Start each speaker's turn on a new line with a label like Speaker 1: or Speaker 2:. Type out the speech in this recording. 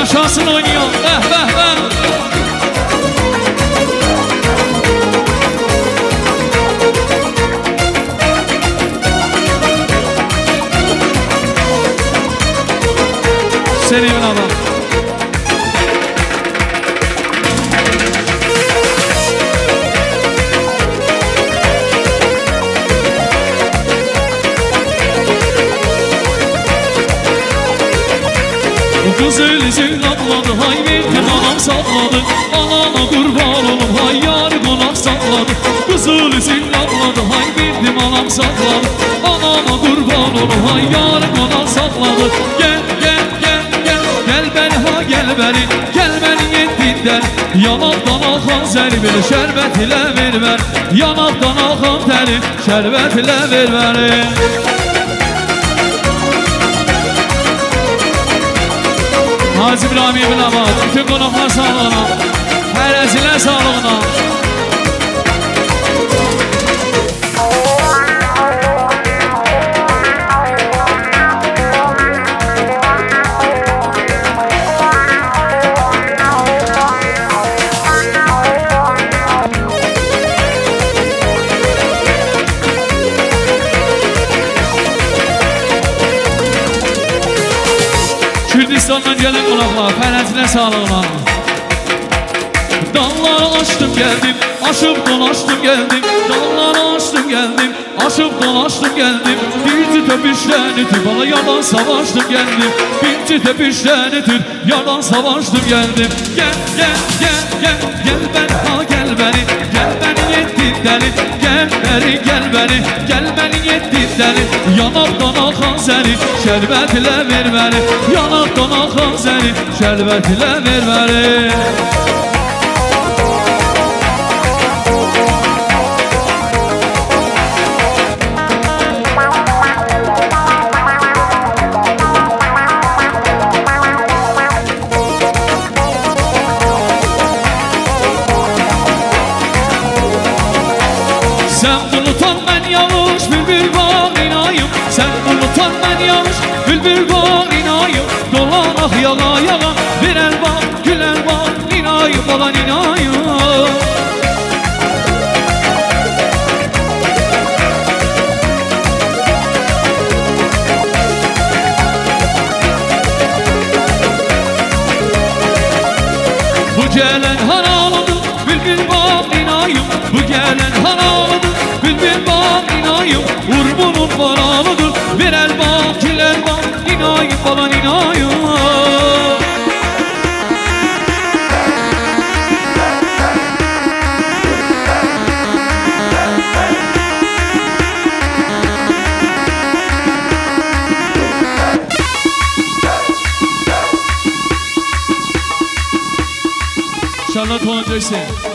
Speaker 1: Yaşasın oynuyor. Senin ama. Bu kız ölüsün atladı, hay benim anam sakladı. Anama kurban olup hay yarı konak sakladı. Kız ölüsün atladı, hay benim anam sakladı. Anama kurban olup hay yarı konak sakladı. Gel gel gel gel, gel beni ha gel beni, gel beni yettinden. Yanaktan akan seni bir şerbet ile ver ver. Yanaktan akan teni şerbet ile ver ver. Hacı İbrahim İbn Abbas, bütün konuklar sağlığına, heresiler sağlığına. Kürdistan'dan gelen konaklar, fərəzinə sağlığına. Dalları açtım geldim, aşıp dolaştım geldim. Dalları açtım geldim, aşıp dolaştım geldim. Birci töpüşten ötüp bana yalan savaştım geldim. Birci töpüşten ötüp yalan savaştım geldim. Gel gel gel gel, gel beni ha gel beni, gel beni yettin deli. Gel beni gel beni, gel beni yettin deli. Yanaktan akan seni şerbet ile ver beni. Yanaktan akan seni şerbet ile ver beni. Sen bulutan ben yağış bülbül bağlinayım. Sen bulutan ben yağış bülbül bağlinayım. Dolanak yağa yağa bir el bak gül el bak ninayım olan ninayım. Bu gelen haralıdır bülbül bağlinayım. Bu gelen haralıdır bülbül bağlinayım. Urmunun varalıdır bir el bak gül el bak ninayım falan ninayım. Charlotte Horn-Döxen.